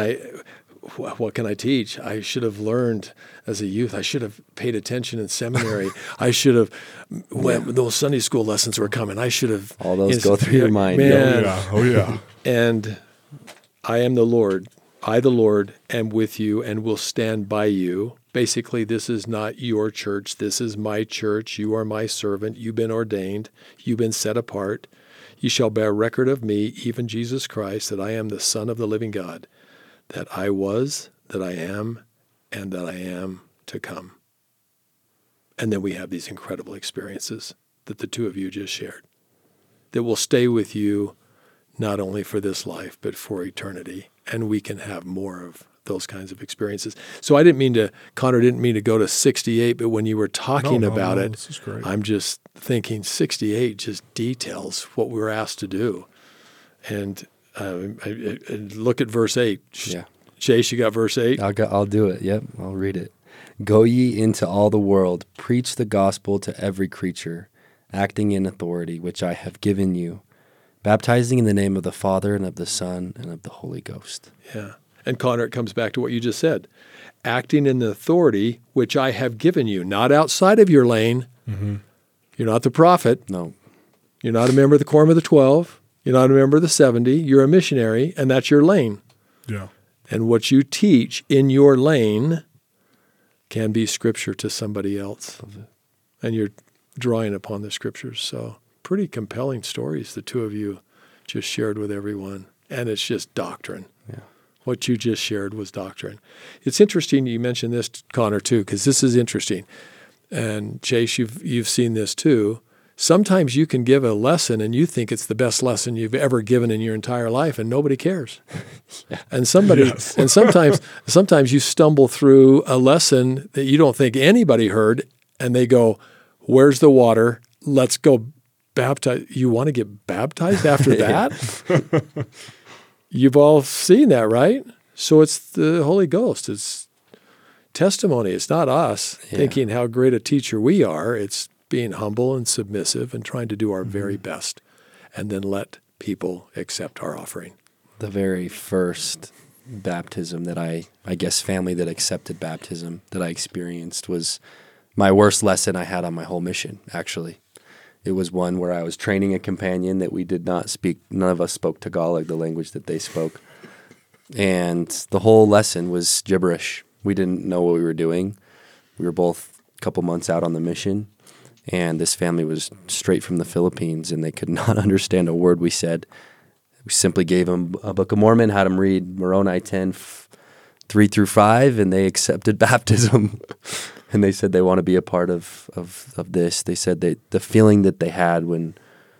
D: What can I teach? I should have learned as a youth. I should have paid attention in seminary. I should have, when those Sunday school lessons were coming, I should have.
C: All those go through your mind.
D: Man.
B: Oh, yeah.
D: And I am the Lord. I, the Lord, am with you and will stand by you. Basically, this is not your church. This is my church. You are my servant. You've been ordained. You've been set apart. You shall bear record of me, even Jesus Christ, that I am the Son of the living God, that I was, that I am, and that I am to come. And then we have these incredible experiences that the two of you just shared that will stay with you not only for this life, but for eternity. And we can have more of those kinds of experiences. So Connor didn't mean to go to 68, but when you were talking about it,
B: this is great.
D: I'm just thinking 68 just details what we were asked to do. And look at verse 8.
C: Yeah.
D: Chase, you got verse 8?
C: I'll do it. Yep, I'll read it. Go ye into all the world, preach the gospel to every creature, acting in authority which I have given you, baptizing in the name of the Father and of the Son and of the Holy Ghost.
D: Yeah. And Connor, it comes back to what you just said. Acting in the authority which I have given you, not outside of your lane. Mm-hmm. You're not the prophet.
C: No.
D: You're not a member of the Quorum of the 12. You're not a member of the 70. You're a missionary, and that's your lane.
B: Yeah.
D: And what you teach in your lane can be Scripture to somebody else. And you're drawing upon the Scriptures. So pretty compelling stories the two of you just shared with everyone. And it's just doctrine.
C: Yeah.
D: What you just shared was doctrine. It's interesting you mentioned this, Connor, too, because this is interesting. And Chase, you've seen this too. Sometimes you can give a lesson and you think it's the best lesson you've ever given in your entire life, and nobody cares.
C: Yeah.
D: And sometimes you stumble through a lesson that you don't think anybody heard, and they go, "Where's the water? Let's go baptize." You want to get baptized after that? You've all seen that, right? So it's the Holy Ghost. It's testimony. It's not us thinking how great a teacher we are. It's being humble and submissive and trying to do our very best, and then let people accept our offering.
C: The very first baptism that I guess family that accepted baptism that I experienced was my worst lesson I had on my whole mission, actually. It was one where I was training a companion that we did not speak, none of us spoke Tagalog, the language that they spoke. And the whole lesson was gibberish. We didn't know what we were doing. We were both a couple months out on the mission. And this family was straight from the Philippines, and they could not understand a word we said. We simply gave them a Book of Mormon, had them read Moroni 10, 3 through 5, and they accepted baptism. And they said they want to be a part of this. They said that the feeling that they had when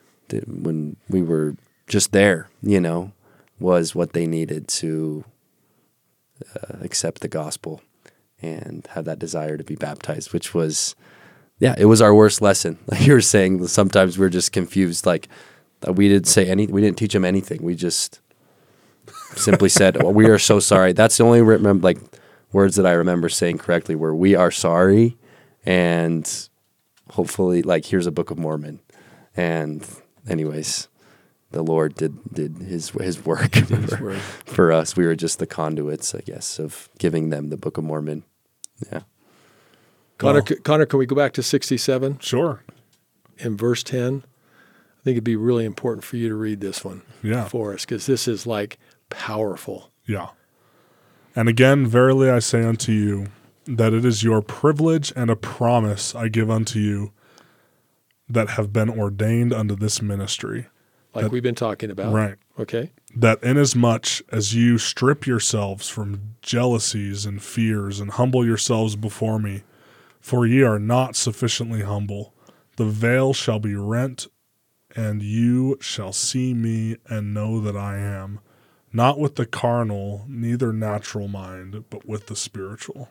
C: we were just there, was what they needed to accept the gospel and have that desire to be baptized, which was... Yeah, it was our worst lesson. Like you were saying, sometimes we're just confused. Like we didn't say anything. We didn't teach them anything. We just simply said, well, "We are so sorry." That's the only words that I remember saying correctly were, "We are sorry," and hopefully, here's a Book of Mormon. And anyways, the Lord did His work for us. We were just the conduits, I guess, of giving them the Book of Mormon. Yeah.
D: Connor, can we go back to 67?
B: Sure.
D: In verse 10, I think it'd be really important for you to read this one for us, because this is powerful.
B: Yeah. "And again, verily I say unto you, that it is your privilege and a promise I give unto you that have been ordained unto this ministry."
D: We've been talking about.
B: Right.
D: Okay.
B: "That inasmuch as you strip yourselves from jealousies and fears and humble yourselves before me, for ye are not sufficiently humble, the veil shall be rent, and you shall see me and know that I am, not with the carnal, neither natural mind, but with the spiritual."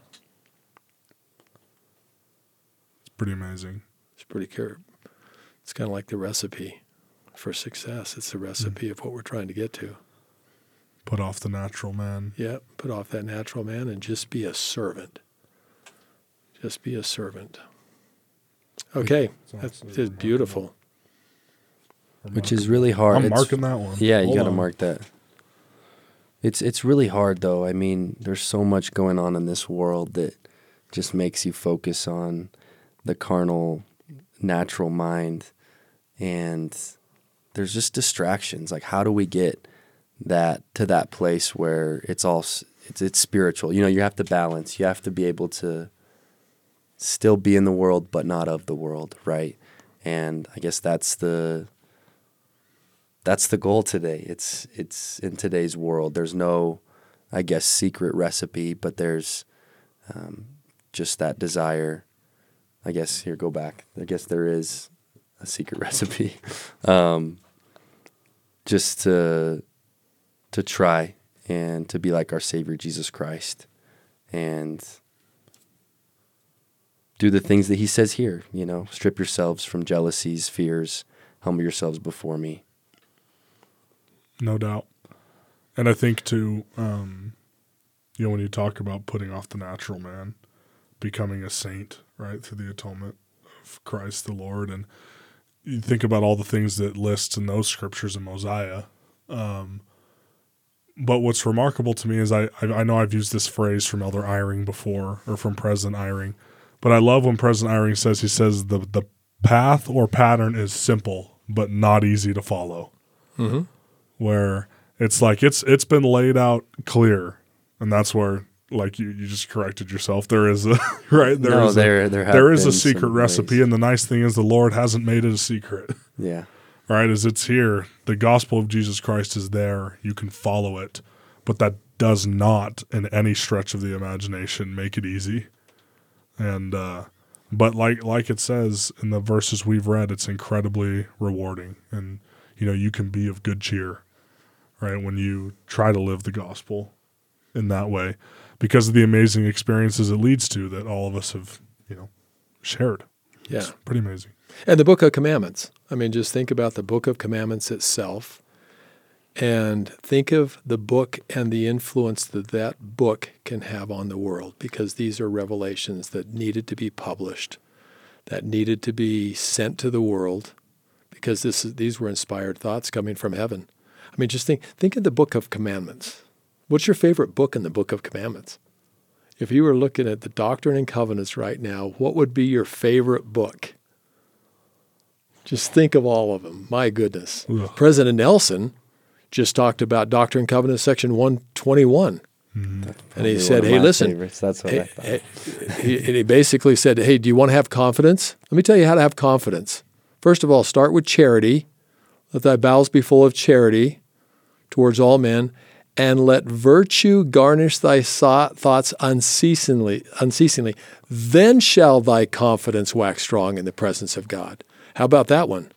B: It's pretty amazing.
D: It's pretty cool. It's kind of like the recipe for success. It's the recipe of what we're trying to get to.
B: Put off the natural man.
D: Yeah, put off that natural man and just be a servant. Just be a servant. Okay, that's beautiful.
C: Which is really hard.
B: I'm marking that one.
C: Yeah, you got to mark that. It's really hard, though. I mean, there's so much going on in this world that just makes you focus on the carnal, natural mind, and there's just distractions. How do we get that to that place where it's spiritual? You have to balance. You have to be able to still be in the world, but not of the world, right? And I guess that's the goal today. It's in today's world. There's no, I guess, secret recipe, but there's just that desire. I guess here, go back. I guess there is a secret recipe, just to try and to be like our Savior Jesus Christ, and do the things that He says here. Strip yourselves from jealousies, fears, humble yourselves before me.
B: No doubt. And I think too, when you talk about putting off the natural man, becoming a saint, right, through the atonement of Christ the Lord, and you think about all the things that lists in those scriptures in Mosiah. But what's remarkable to me is I know I've used this phrase from Elder Eyring before, or from President Eyring, but I love when President Eyring says the path or pattern is simple, but not easy to follow. where it's like it's been laid out clear, and that's where like you just corrected yourself. There is a right there
C: No,
B: is
C: there
B: is a
C: been
B: secret
C: some
B: recipe,
C: ways.
B: and the nice thing is the Lord hasn't made it a secret.
C: Yeah.
B: Right, as it's here, the gospel of Jesus Christ is there. You can follow it, but that does not, in any stretch of the imagination, make it easy. And but like it says in the verses we've read, it's incredibly rewarding, and you can be of good cheer, right, when you try to live the gospel in that way, because of the amazing experiences it leads to that all of us have shared.
D: Yeah.
B: It's pretty amazing.
D: And the Book of Commandments. I mean, just think about the Book of Commandments itself, and think of the book and the influence that that book can have on the world, because these are revelations that needed to be published, that needed to be sent to the world, because these were inspired thoughts coming from heaven. I mean, just think of the Book of Commandments. What's your favorite book in the Book of Commandments? If you were looking at the Doctrine and Covenants right now, what would be your favorite book? Just think of all of them. My goodness.
B: Ugh.
D: President Nelson just talked about Doctrine and Covenants, section 121. And he said, hey, listen.
C: Favorites. That's what I thought.
D: He basically said, hey, do you want to have confidence? Let me tell you how to have confidence. First of all, start with charity. Let thy bowels be full of charity towards all men, and let virtue garnish thy thoughts unceasingly. Then shall thy confidence wax strong in the presence of God. How about that one?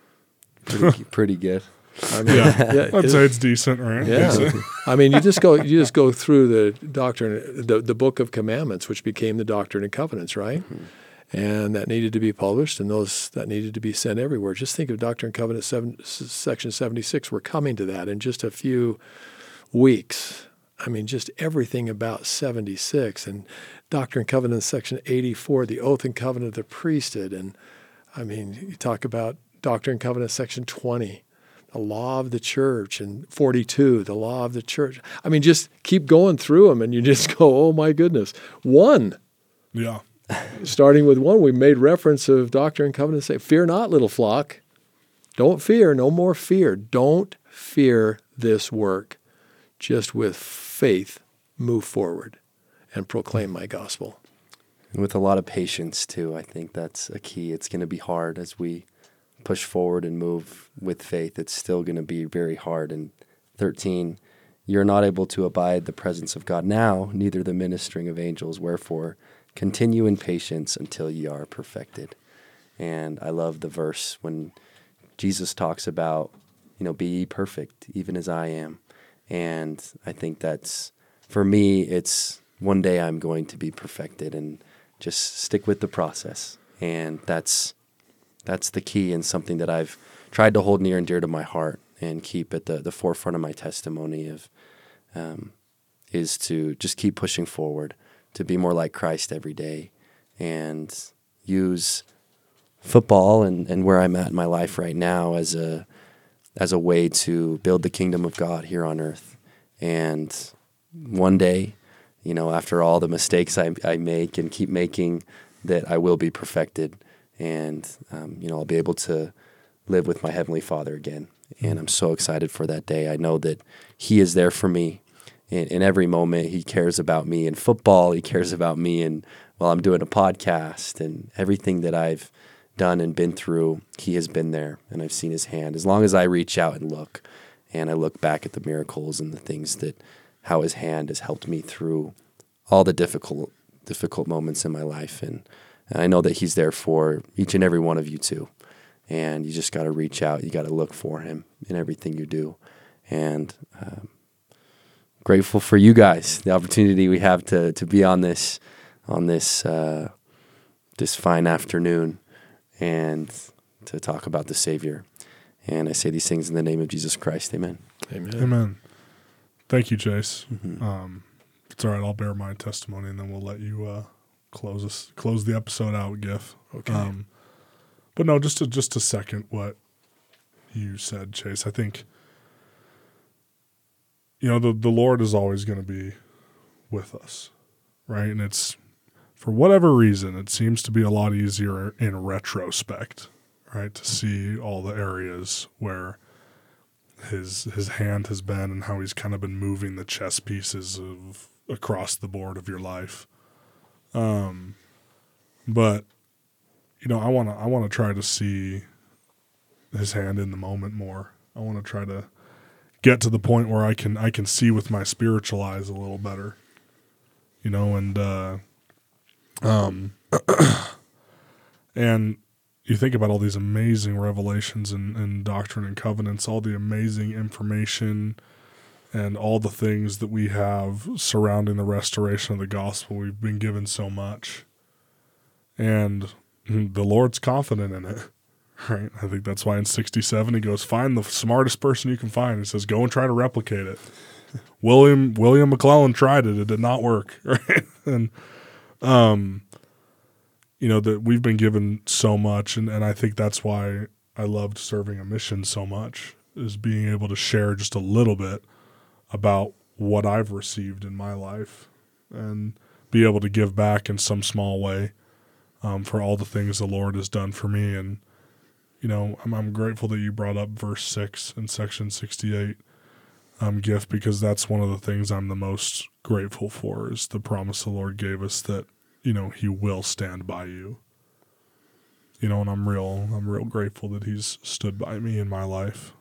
C: Pretty good.
D: I mean,
B: Yeah, I'd say it's decent, right?
D: yeah. I mean, you just go through the doctrine, the Book of Commandments, which became the Doctrine and Covenants, right? And that needed to be published, and those that needed to be sent everywhere. Just think of Doctrine and Covenants section 76. We're coming to that in just a few weeks. I mean, just everything about 76, and Doctrine and Covenants section 84, the oath and covenant of the priesthood, and I mean, you talk about Doctrine and Covenants section 20. The law of the church, and 42, the law of the church. I mean, just keep going through them, and you just go, oh my goodness. 1,
B: Yeah.
D: starting with 1, we made reference of Doctrine and Covenants, say, fear not, little flock. Don't fear, no more fear. Don't fear this work. Just with faith, move forward and proclaim my gospel.
C: And with a lot of patience, too. I think that's a key. It's going to be hard as we push forward and move with faith. It's still going to be very hard. And 13, you're not able to abide the presence of God now, neither the ministering of angels. Wherefore, continue in patience until ye are perfected. And I love the verse when Jesus talks about, be ye perfect, even as I am. And I think that's, for me, it's one day I'm going to be perfected, and just stick with the process. And that's the key, and something that I've tried to hold near and dear to my heart and keep at the forefront of my testimony of, is to just keep pushing forward, to be more like Christ every day, and use football and where I'm at in my life right now as a way to build the kingdom of God here on earth. And one day, after all the mistakes I make and keep making, that I will be perfected. And, I'll be able to live with my Heavenly Father again. And I'm so excited for that day. I know that He is there for me in every moment. He cares about me in football. He cares about me while I'm doing a podcast, and everything that I've done and been through, He has been there, and I've seen His hand. As long as I reach out and look, and I look back at the miracles and the things how His hand has helped me through all the difficult moments in my life. And I know that He's there for each and every one of you too. And you just got to reach out. You got to look for Him in everything you do. And grateful for you guys, the opportunity we have to be on this fine afternoon and to talk about the Savior. And I say these things in the name of Jesus Christ. Amen.
D: Amen.
B: Amen. Thank you, Chase.
C: Mm-hmm.
B: It's all right. I'll bear my testimony, and then we'll let you close the episode out, GIF.
D: Okay.
B: But no, just to second what you said, Chase. I think the Lord is always going to be with us, right? And it's, for whatever reason, it seems to be a lot easier in retrospect, right, to see all the areas where his hand has been and how he's kind of been moving the chess pieces of across the board of your life. But I want to try to see his hand in the moment more. I want to try to get to the point where I can see with my spiritual eyes a little better. And you think about all these amazing revelations and Doctrine and Covenants, all the amazing information and all the things that we have surrounding the restoration of the gospel. We've been given so much. And the Lord's confident in it, right? I think that's why in 67 he goes, find the smartest person you can find. He says, go and try to replicate it. William McClellan tried it. It did not work, right? And, that we've been given so much, and I think that's why I loved serving a mission so much, is being able to share just a little bit about what I've received in my life and be able to give back in some small way for all the things the Lord has done for me. And, I'm grateful that you brought up verse 6 in section 68, gift, because that's one of the things I'm the most grateful for, is the promise the Lord gave us that, he will stand by you. And I'm real grateful that he's stood by me in my life,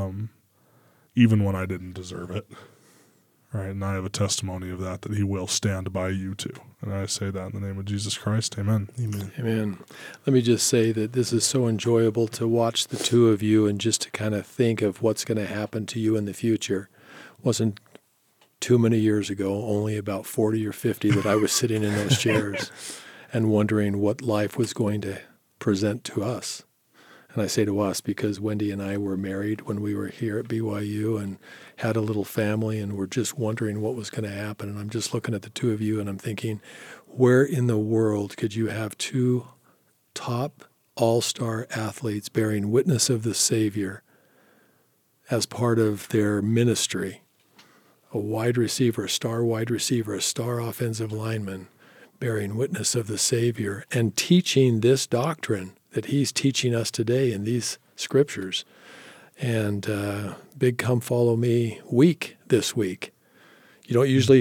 B: even when I didn't deserve it. Right. And I have a testimony of that he will stand by you too. And I say that in the name of Jesus Christ. Amen.
C: Amen.
D: Amen. Let me just say that this is so enjoyable to watch the two of you and just to kind of think of what's going to happen to you in the future. Wasn't too many years ago, only about 40 or 50, that I was sitting in those chairs and wondering what life was going to present to us. And I say to us because Wendy and I were married when we were here at BYU and had a little family, and we're just wondering what was going to happen. And I'm just looking at the two of you and I'm thinking, where in the world could you have two top all-star athletes bearing witness of the Savior as part of their ministry? A wide receiver, a star wide receiver, a star offensive lineman bearing witness of the Savior and teaching this doctrine that he's teaching us today in these scriptures. And big come follow me week this week. You don't usually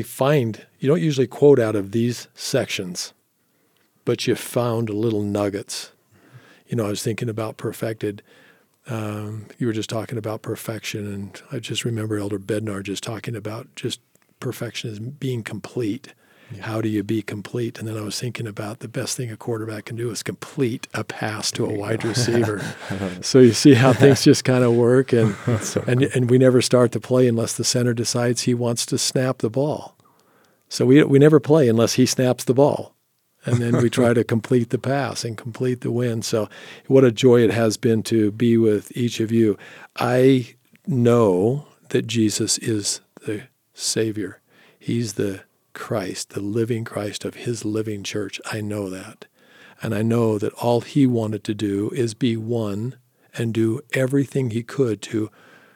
D: quote out of these sections, but you found little nuggets. I was thinking about perfected. You were just talking about perfection, and I just remember Elder Bednar just talking about just perfection as being complete. Yeah. How do you be complete? And then I was thinking about the best thing a quarterback can do is complete a pass to a wide receiver. So you see how things just kind of work, and we never start the play unless the center decides he wants to snap the ball. So we never play unless he snaps the ball. And then we try to complete the pass and complete the win. So what a joy it has been to be with each of you. I know that Jesus is the Savior. He's the Christ, the living Christ of his living church. I know that. And I know that all he wanted to do is be one and do everything he could to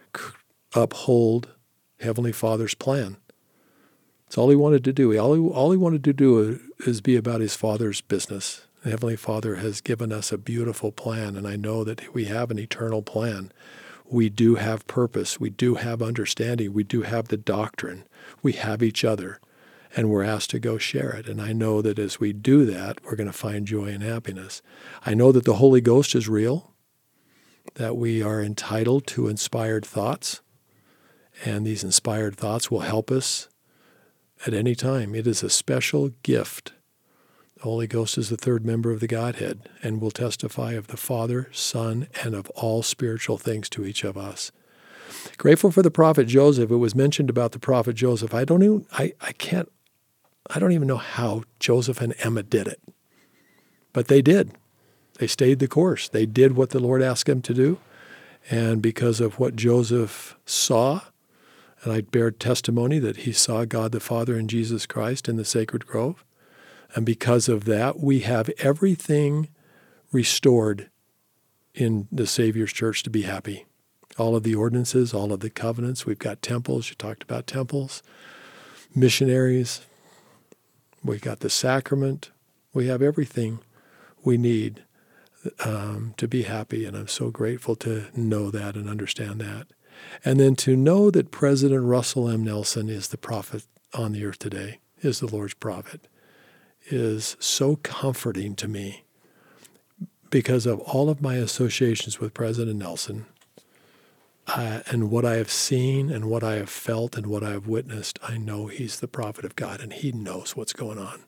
D: uphold Heavenly Father's plan. That's all he wanted to do. All he wanted to do is be about his Father's business. The Heavenly Father has given us a beautiful plan, and I know that we have an eternal plan. We do have purpose. We do have understanding. We do have the doctrine. We have each other, and we're asked to go share it. And I know that as we do that, we're going to find joy and happiness. I know that the Holy Ghost is real, that we are entitled to inspired thoughts, and these inspired thoughts will help us at any time. It is a special gift. The Holy Ghost is the third member of the Godhead and will testify of the Father, Son, and of all spiritual things to each of us. Grateful for the prophet Joseph. It was mentioned about the prophet Joseph. I don't even know how Joseph and Emma did it. But they did. They stayed the course. They did what the Lord asked them to do. And because of what Joseph saw, and I bear testimony that he saw God the Father and Jesus Christ in the sacred grove. And because of that, we have everything restored in the Savior's church to be happy. All of the ordinances, all of the covenants. We've got temples. You talked about temples. Missionaries. We got the sacrament. We have everything we need to be happy. And I'm so grateful to know that and understand that. And then to know that President Russell M. Nelson is the prophet on the earth today, is the Lord's prophet, is so comforting to me because of all of my associations with President Nelson and what I have seen and what I have felt and what I have witnessed. I know he's the prophet of God, and he knows what's going on.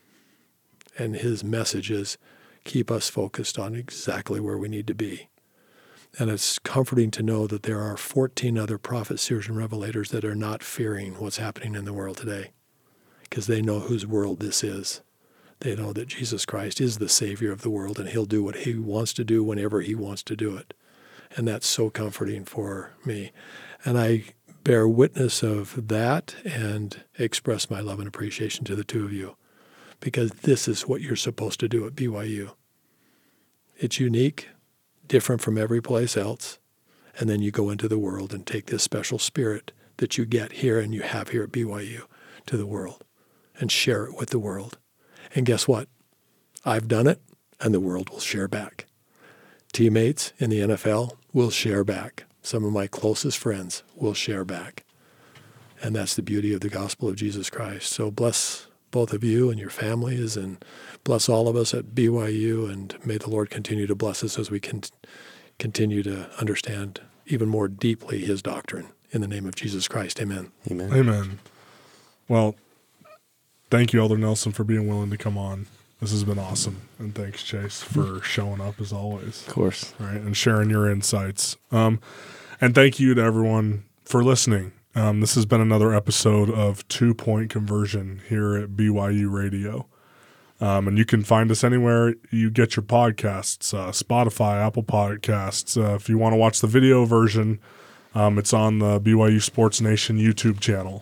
D: And his message is, keep us focused on exactly where we need to be. And it's comforting to know that there are 14 other prophets, seers, and revelators that are not fearing what's happening in the world today because they know whose world this is. They know that Jesus Christ is the Savior of the world, and he'll do what he wants to do whenever he wants to do it. And that's so comforting for me. And I bear witness of that and express my love and appreciation to the two of you because this is what you're supposed to do at BYU. It's unique, different from every place else, and then you go into the world and take this special spirit that you get here and you have here at BYU to the world and share it with the world. And guess what? I've done it, and the world will share back. Teammates in the NFL will share back. Some of my closest friends will share back. And that's the beauty of the gospel of Jesus Christ. So bless both of you and your families, and bless all of us at BYU, and may the Lord continue to bless us as we can continue to understand even more deeply his doctrine. In the name of Jesus Christ, amen.
C: Amen.
B: Amen. Well, thank you, Elder Nelson, for being willing to come on. This has been awesome. And thanks, Chase, for showing up as always.
C: Of course.
B: Right, and sharing your insights. And thank you to everyone for listening. This has been another episode of 2 Point Conversion here at BYU Radio. And you can find us anywhere you get your podcasts, Spotify, Apple Podcasts. If you want to watch the video version, it's on the BYU Sports Nation YouTube channel.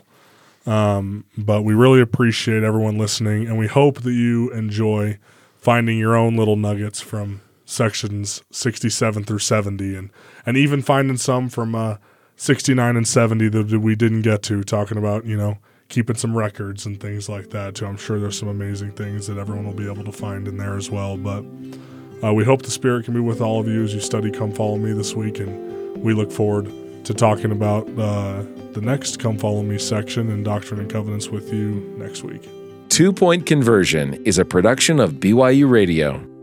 B: But we really appreciate everyone listening, and we hope that you enjoy finding your own little nuggets from sections 67 through 70, and even finding some from 69 and 70 that we didn't get to, talking about, keeping some records and things like that too. I'm sure there's some amazing things that everyone will be able to find in there as well. But we hope the Spirit can be with all of you as you study Come Follow Me this week, and we look forward to talking about the next Come Follow Me section in Doctrine and Covenants with you next week.
A: 2 Point Conversion is a production of BYU Radio.